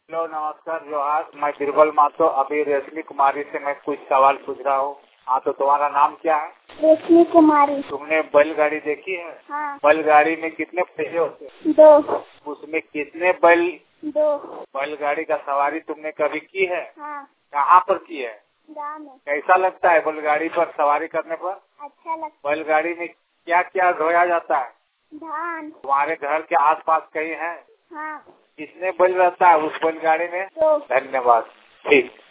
Hello, नमस्कार, जोहार। मैं बीरबल मातो अभी रेशमी कुमारी से मैं कुछ सवाल पूछ रहा हूँ। हाँ, तो तुम्हारा नाम क्या है? रेशमी कुमारी। तुमने बैलगाड़ी देखी है? हाँ। बैलगाड़ी में कितने पहिए होते हैं? 2। उसमें कितने बैल? 2। बैलगाड़ी का सवारी तुमने कभी की है? हाँ। कहाँ पर की है? गाँव में। कैसा लगता है बैलगाड़ी पर सवारी करने पर? अच्छा लगता। बैलगाड़ी में क्या क्या ढोया जाता है? धान। तुम्हारे घर के आसपास कहीं है? हाँ। कितने बैल रहता है उस बैलगाड़ी में? 2। धन्यवाद। ठीक।